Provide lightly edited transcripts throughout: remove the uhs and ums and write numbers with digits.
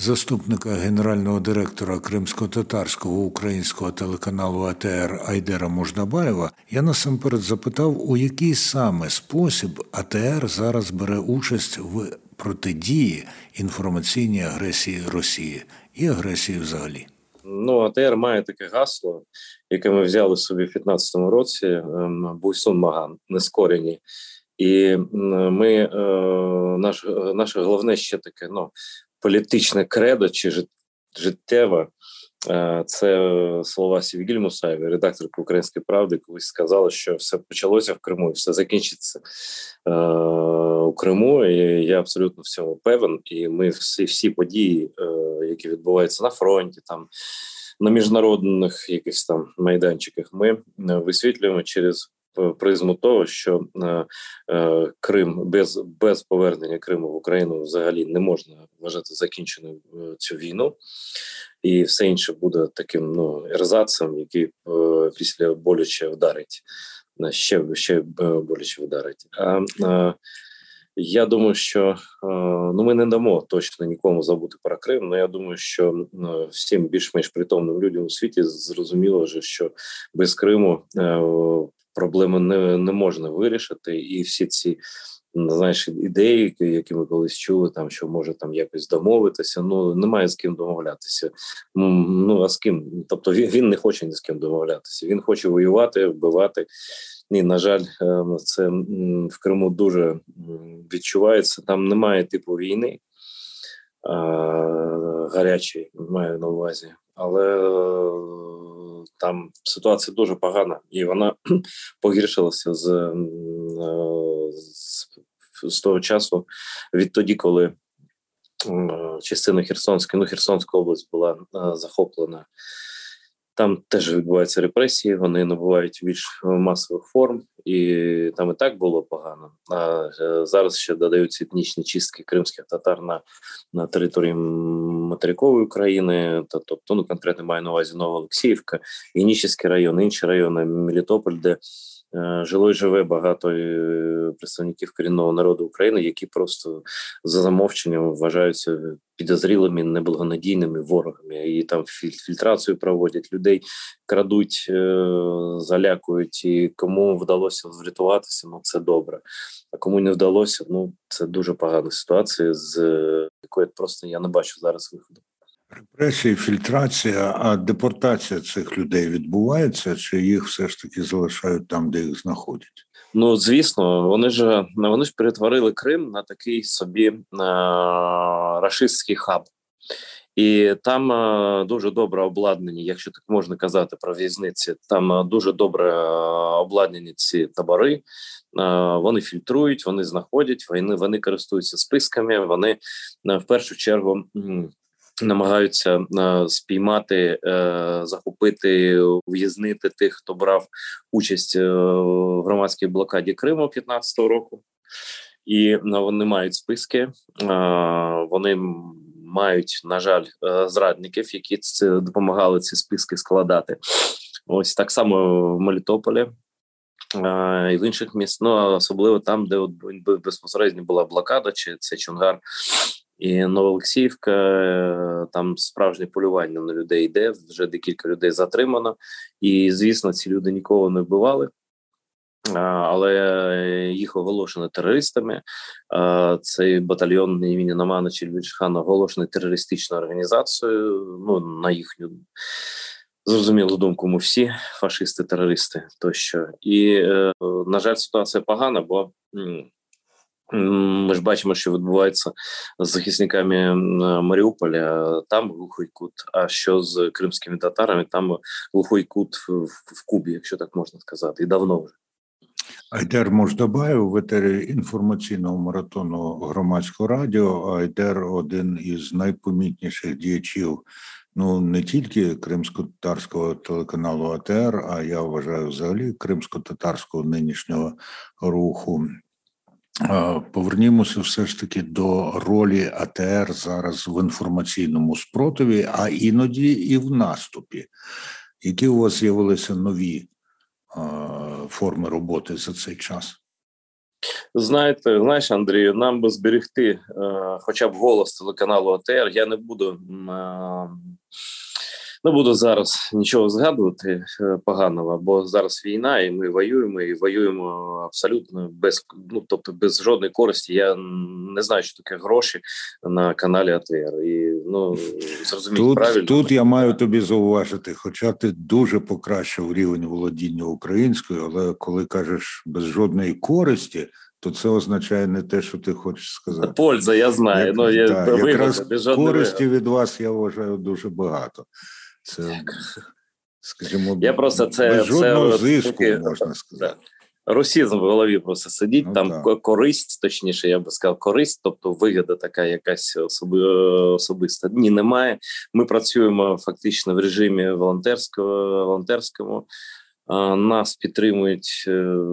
заступника генерального директора кримсько-татарського українського телеканалу АТР Айдера Мождабаєва, я насамперед запитав, у який саме спосіб АТР зараз бере участь в протидії інформаційній агресії Росії і агресії взагалі. АТР має таке гасло, яке ми взяли собі в 2015 році, «Буйсун Маган», нескорені. І ми, наше головне ще таке, політичне кредо чи життєве, це слова Севгіль Мусаєвої, редакторки «Української правди», колись сказала, що все почалося в Криму і все закінчиться у Криму. І я абсолютно в цьому певен. І ми всі події, які відбуваються на фронті, там, на міжнародних якихось там майданчиках, ми висвітлюємо через призму того, що Крим без повернення Криму в Україну взагалі не можна вважати закінченою цю війну, і все інше буде таким ерзацем, який після боляче вдарить, ще боляче вдарить. Я думаю, що ми не дамо точно нікому забути про Крим, але я думаю, що всім більш-менш притомним людям у світі зрозуміло, що без Криму проблеми не можна вирішити, і всі ці, ідеї, які ми колись чули, там, що може там якось домовитися, немає з ким домовлятися. А з ким? Тобто він не хоче ні з ким домовлятися, він хоче воювати, вбивати. І, на жаль, це в Криму дуже відчувається. Там немає типу війни гарячої, маю на увазі, але там ситуація дуже погана, і вона погіршилася з того часу, відтоді, коли частина Херсонська область була захоплена. Там теж відбуваються репресії, вони набувають більш масових форм, і там і так було погано. А зараз ще додаються етнічні чистки кримських татар на території материкової України, тобто, конкретно маю на увазі Новоолексіївка, Генічеський район, інші райони, Мелітополь, де жило і живе багато представників корінного народу України, які просто за замовченням вважаються підозрілими, неблагонадійними ворогами. І там фільтрацію проводять, людей крадуть, залякують. І кому вдалося врятуватися, це добре. А кому не вдалося, це дуже погана ситуація, з якої просто я не бачу зараз виходу. Репресії, фільтрація, а депортація цих людей відбувається, чи їх все ж таки залишають там, де їх знаходять? Звісно, вони ж перетворили Крим на такий собі рашистський хаб. І там дуже добре обладнані, якщо так можна казати про в'язниці, там дуже добре обладнані ці табори, вони фільтрують, вони знаходять, вони користуються списками, вони в першу чергу намагаються спіймати, захопити, ув'язнити тих, хто брав участь в громадській блокаді Криму 15-го року. І вони мають списки, вони мають, на жаль, зрадників, які допомагали ці списки складати. Ось так само в Мелітополі і в інших містах, особливо там, де безпосередньо була блокада, чи це Чонгар, і Новоолексіївка, там справжнє полювання на людей йде, вже декілька людей затримано, і, звісно, ці люди нікого не вбивали, але їх оголошено терористами. Цей батальйон імені Намана Челібіджхана оголошений терористичною організацією, на їхню зрозумілу думку, ми всі фашисти-терористи тощо. І, на жаль, ситуація погана, бо ми ж бачимо, що відбувається з захисниками Маріуполя, там глухий кут, а що з кримськими татарами, там глухий кут в Кубі, якщо так можна сказати, і давно вже. Айдер Мождабаєв в етері інформаційного маратону Громадського радіо. Айдер – один із найпомітніших діячів, не тільки кримсько-татарського телеканалу АТР, а я вважаю взагалі кримсько-татарського нинішнього руху. Повернімося все ж таки до ролі АТР зараз в інформаційному спротиві, а іноді і в наступі. Які у вас з'явилися нові форми роботи за цей час? Знаєш, Андрію, нам би зберегти хоча б голос телеканалу АТР. Я не буду зараз нічого згадувати поганого, бо зараз війна, і ми воюємо абсолютно без жодної користі. Я не знаю, що таке гроші на каналі АТР. І зрозуміть правильно. Тут я маю тобі зауважити, хоча ти дуже покращив рівень володіння українською, але коли кажеш без жодної користі, то це означає не те, що ти хочеш сказати. Польза, я знаю. Якраз користі від вас, я вважаю, дуже багато. Це, скажімо, я просто без жодного зиску, можна сказати. Русізм в голові просто сидіть, користь, точніше, я би сказав, користь, тобто вигода така якась особиста. Ні, немає. Ми працюємо фактично в режимі волонтерському. Нас підтримують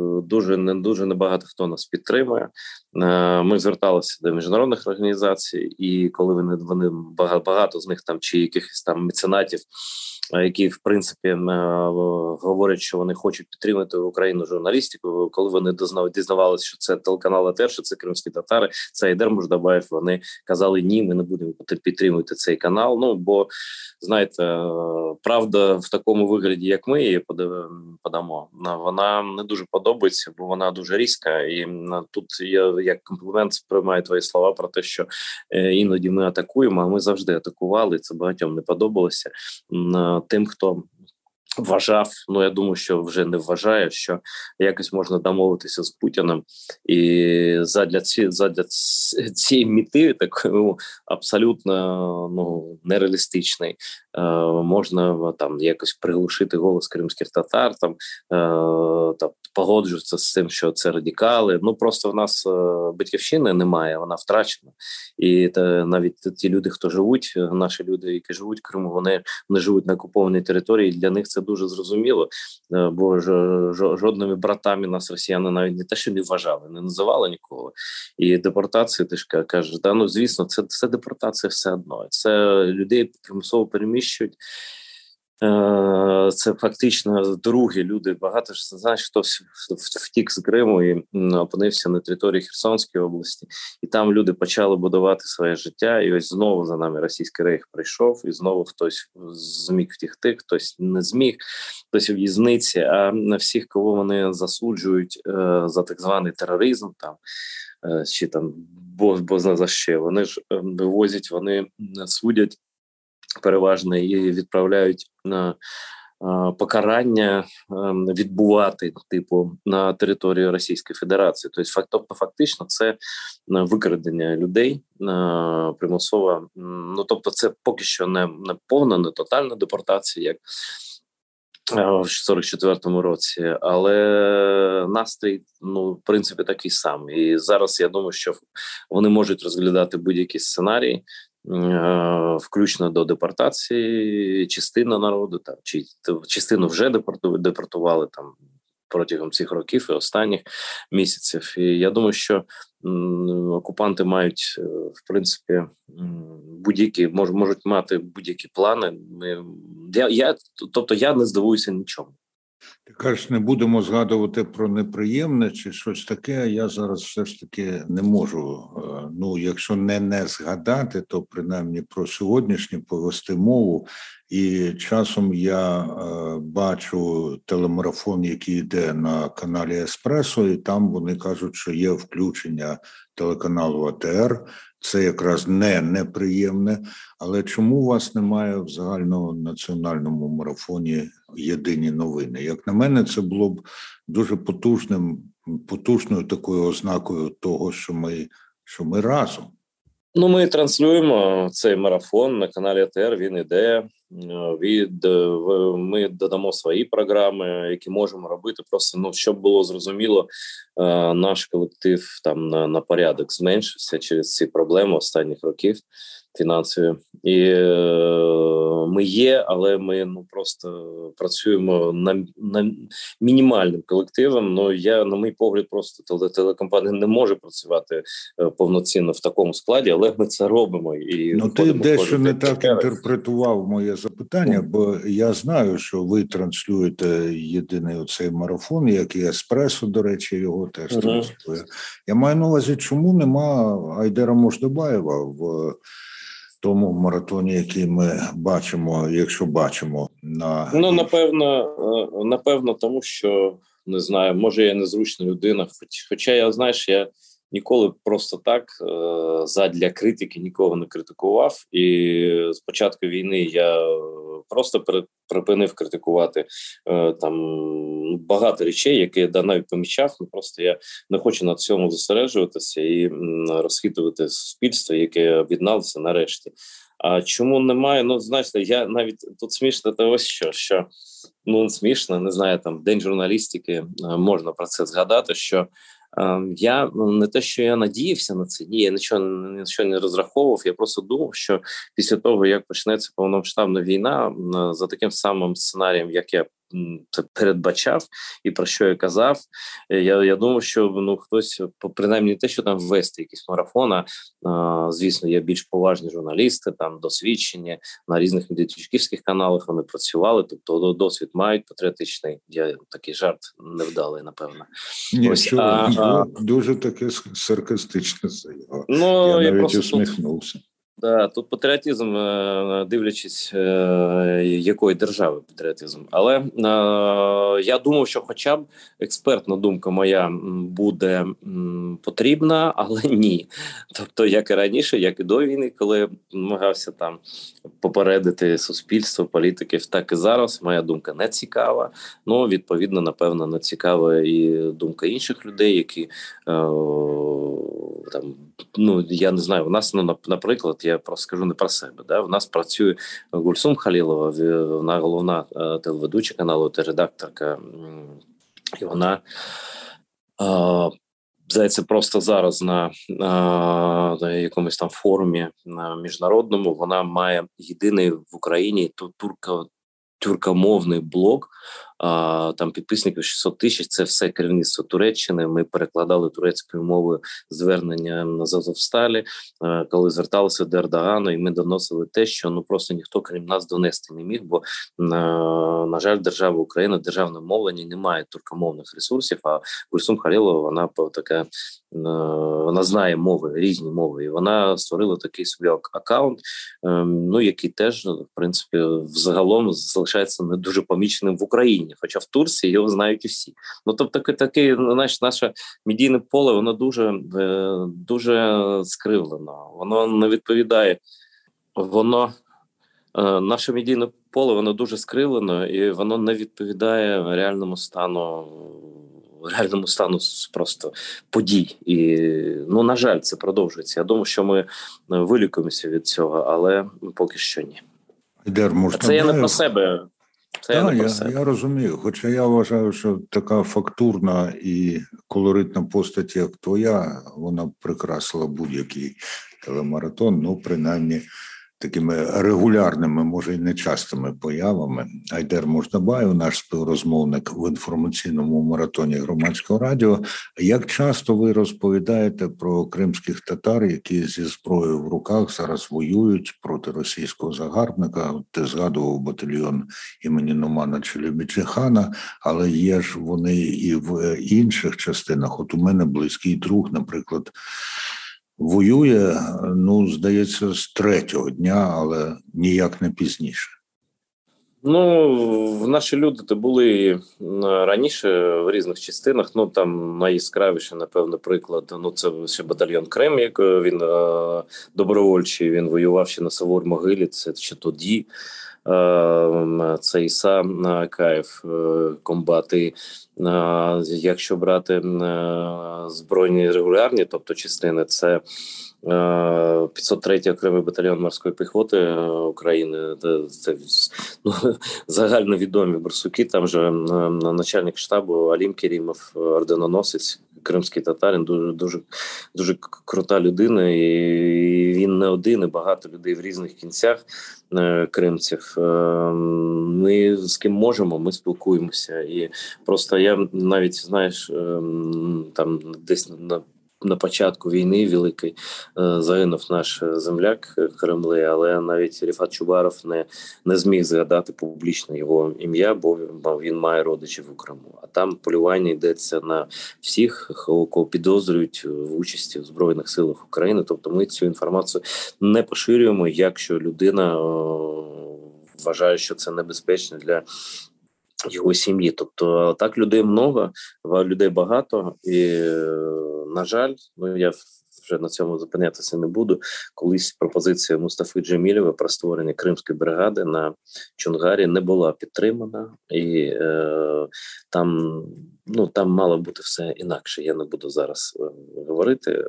дуже небагато хто нас підтримує. Ми зверталися до міжнародних організацій, і коли вони багато з них там чи якихось там меценатів, які в принципі говорять, що вони хочуть підтримати Україну журналістику, коли вони дізнавалися, що це телеканал АТР, що це кримські татари, це Айдер Мождабаєв, вони казали, ні, ми не будемо підтримувати цей канал. Бо, знаєте, правда в такому вигляді, як ми її подамо, вона не дуже подобається, бо вона дуже різка. І тут я як комплімент сприймаю твої слова про те, що іноді ми атакуємо, а ми завжди атакували, це багатьом не подобалося. Тим, хто вважав, я думаю, що вже не вважає, що якось можна домовитися з Путіним, і задля цієї мети, такої абсолютно нереалістичної, можна там якось приглушити голос кримських татар, там погоджуватися з тим, що це радикали. Просто в нас батьківщини немає, вона втрачена. І навіть ті люди, хто живуть, наші люди, які живуть в Криму, вони живуть на окупованій території, для них це дуже зрозуміло, бо жодними братами нас росіяни навіть не те, що не вважали, не називали нікого. І депортації, ти ж кажеш, звісно, це депортація все одно. Це людей примусово переміщують. Це фактично другі люди. Багато ж знаєш, хтось втік з Криму і опинився на території Херсонської області, і там люди почали будувати своє життя. І ось знову за нами російський рейх прийшов, і знову хтось зміг втікти, хтось не зміг, хтось у в'язниці. А на всіх, кого вони засуджують за так званий тероризм, там чи там бо за що, вони ж вивозять, вони судять переважно і відправляють на покарання відбувати на території Російської Федерації. Тобто фактично це викрадення людей примусово. Тобто це поки що не повна, не тотальна депортація, як в 44-му році, але настрій, в принципі, такий самий. І зараз я думаю, що вони можуть розглядати будь-які сценарії, включно до депортації, частина народу, чи частину вже депортували там протягом цих років і останніх місяців. І я думаю, що окупанти мають, в принципі, можуть мати будь-які плани. Я не здивуюся нічому. Ти кажеш, не будемо згадувати про неприємне чи щось таке, а я зараз все ж таки не можу, якщо не згадати, то принаймні про сьогоднішнє повести мову. І часом я бачу телемарафон, який йде на каналі Еспресо, і там вони кажуть, що є включення телеканалу АТР. Це якраз неприємне. Але чому у вас немає в загальнонаціональному марафоні «Єдині новини»? Як на мене, це було б дуже потужною такою ознакою того, що ми разом. Ми транслюємо цей марафон на каналі АТР, він іде. Ми додамо свої програми, які можемо робити. Просто, щоб було зрозуміло, наш колектив там на порядок зменшився через ці проблеми останніх років фінансові. І ми є, але ми просто працюємо на мінімальним колективом. На мій погляд, просто телекомпанія не може працювати повноцінно в такому складі, але ми це робимо. І ти дещо не так інтерпретував моє запитання. питання, бо я знаю, що ви транслюєте єдиний оцей марафон, як і Еспресо, до речі, його теж транслює. Я маю на увазі, чому нема Айдера Мождабаєва в тому маратоні, який ми бачимо, якщо бачимо на... Ну, напевно, тому що, не знаю, може я незручна людина, хоча я, знаєш, я ніколи просто так задля критики нікого не критикував, і з початку війни я просто припинив критикувати там багато речей, які я навіть помічав, просто я не хочу на цьому зосереджуватися і розхитувати суспільство, яке об'єдналося нарешті. А чому немає? Ну, знаєте, я навіть тут смішно те ось що ну, смішно, не знаю, там День журналістики, можна про це згадати, що я не те, що я надіявся на це, ні, я нічого не розраховував, я просто думав, що після того, як почнеться повномасштабна війна, за таким самим сценарієм, як я це передбачав і про що я казав, я думав, що хтось, принаймні те, що там ввести якісь марафони, звісно, є більш поважні журналісти, там досвідчені, на різних медіатичківських каналах вони працювали, тобто досвід мають патріотичний. Я такий жарт невдалий, напевно. Ні, дуже таке саркастичне заява. Я навіть усміхнувся. Да, тут патріотизм, дивлячись, якої держави патріотизм. Але я думав, що хоча б експертна думка моя буде потрібна, але ні. Тобто, як і раніше, як і до війни, коли намагався там попередити суспільство, політиків, так і зараз моя думка не цікава. Ну, відповідно, напевно, не цікава і думка інших людей, які там, я не знаю, у нас, наприклад, я просто скажу не про себе, да, у нас працює Гульсум Халілова, вона головна телеведуча каналу та редакторка, і вона, здається, просто зараз на якомусь там форумі міжнародному, вона має єдиний в Україні тюркомовний блог, там підписників 600 тисяч, це все керівництво Туреччини. Ми перекладали турецькою мовою звернення на Азовсталі, коли зверталися до Ердогану, і ми доносили те, що просто ніхто, крім нас, донести не міг, бо, на жаль, держава Україна, державне мовлення не має туркомовних ресурсів, а Гульсум Халілова, вона така, вона знає мови, різні мови, і вона створила такий собі аккаунт, який теж, в принципі, взагалом залишається не дуже поміченим в Україні, хоча в Турції його знають усі. Тобто таке, наше медійне поле, воно дуже скривлено, воно не відповідає, наше медійне поле, воно дуже скривлено, і воно не відповідає реальному стану просто подій. І, на жаль, це продовжується. Я думаю, що ми вилікуємося від цього, але поки що ні. Це я не про себе. Я розумію, хоча я вважаю, що така фактурна і колоритна постать, як твоя, вона б прикрасила будь-який телемаратон, принаймні такими регулярними, може й нечастими появами. Айдер Мождабаєв, наш співрозмовник в інформаційному маратоні Громадського радіо. Як часто ви розповідаєте про кримських татар, які зі зброєю в руках зараз воюють проти російського загарбника? Ти згадував батальйон імені Нумана Челебіджихана, але є ж вони і в інших частинах. От у мене близький друг, наприклад, воює, здається, з 3-го дня, але ніяк не пізніше. Наші люди були раніше в різних частинах, там найяскравіше, напевно, приклад, це ще батальйон Крим, як він добровольчий, він воював ще на Савур-Могилі, це ще тоді. Це Іса Акаєв, комбат. І якщо брати збройні регулярні, тобто частини, це 503-й окремий батальйон морської піхоти України, це загальновідомі борсуки, там же начальник штабу Алім Керімов, орденоносець, кримський татарин, дуже, дуже крута людина, і він не один, і багато людей в різних кінцях кримців. Ми з ким можемо, ми спілкуємося. І просто я навіть, знаєш, там десь на початку війни великої загинув наш земляк Кремли, але навіть Ріфат Чубаров не зміг згадати публічно його ім'я, бо він має родичів у Криму. А там полювання йдеться на всіх, кого підозрюють в участі в Збройних силах України. Тобто ми цю інформацію не поширюємо, якщо людина вважає, що це небезпечно для його сім'ї. Тобто так людей много, людей багато і, на жаль, я вже на цьому зупинятися не буду. Колись пропозиція Мустафи Джемілєва про створення Кримської бригади на Чонгарі не була підтримана, і там мало бути все інакше. Я не буду зараз говорити,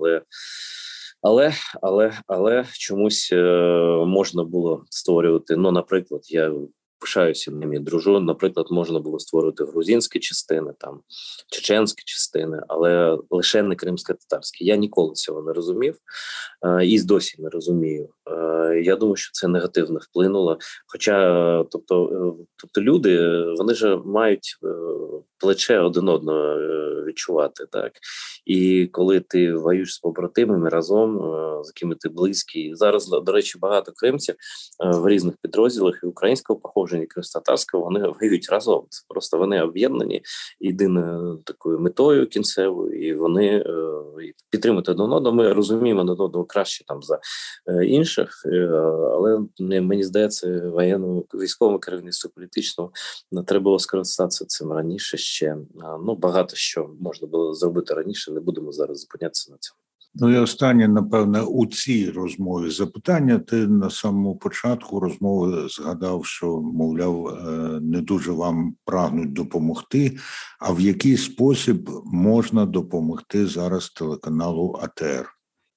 але чомусь можна було створювати, наприклад, я пишаюся ними, дружу. Наприклад, можна було створити грузинські частини, там чеченські частини, але лише не кримсько-татарські. Я ніколи цього не розумів і досі не розумію. Я думаю, що це негативно вплинуло. Хоча, тобто люди, вони ж мають плече один одного відчувати, так? І коли ти воюєш з побратимами разом, з якими ти близький. Зараз, до речі, багато кримців в різних підрозділах і українського походження, і кримськотатарського, вони воюють разом. Це просто вони об'єднані єдиною такою метою кінцевою, і вони підтримують один одного. Ми розуміємо один одного краще там за інших, але мені здається, воєнному військовому керівництву політичному треба було скористатися цим раніше ще. Багато що можна було зробити раніше, не будемо зараз зупинятися на цьому. І останнє, напевне, у цій розмові запитання. Ти на самому початку розмови згадав, що, мовляв, не дуже вам прагнуть допомогти. А в який спосіб можна допомогти зараз телеканалу АТR?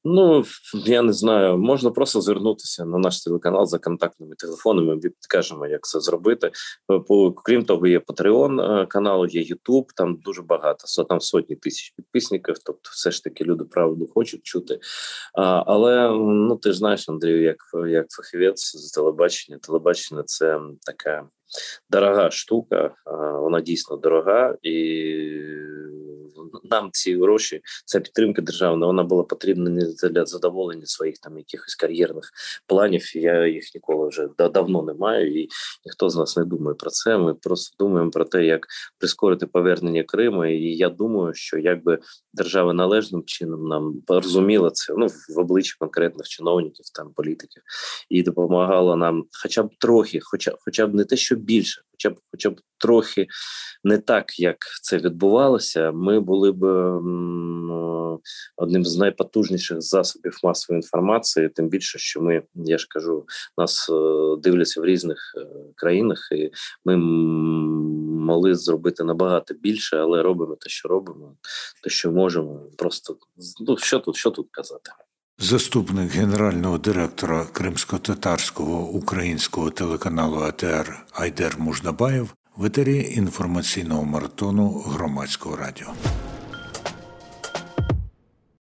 Я не знаю, можна просто звернутися на наш телеканал за контактними телефонами, ми підкажемо, як це зробити. Крім того, є Patreon канал, є YouTube, там дуже багато, там сотні тисяч підписників, тобто все ж таки люди правду хочуть чути. Але, ти ж знаєш, Андрію, як фахівець з телебачення, телебачення – це така дорога штука, вона дійсно дорога, і нам ці гроші, ця підтримка державна, вона була потрібна не для задоволення своїх там якихось кар'єрних планів. Я їх ніколи вже давно не маю, і ніхто з нас не думає про це. Ми просто думаємо про те, як прискорити повернення Криму. І я думаю, що якби держава належним чином нам розуміла це, в обличчі конкретних чиновників, там політиків, і допомагала нам хоча б трохи, хоча б не те, що більше, хоча б трохи не так, як це відбувалося, ми були б одним з найпотужніших засобів масової інформації, тим більше, що я ж кажу, нас дивляться в різних країнах, і ми могли зробити набагато більше, але робимо те, що робимо, те, що можемо. Просто, що тут казати? Заступник генерального директора кримсько-татарського українського телеканалу АТР Айдер Муждабаєв в етері інформаційного маратону Громадського радіо.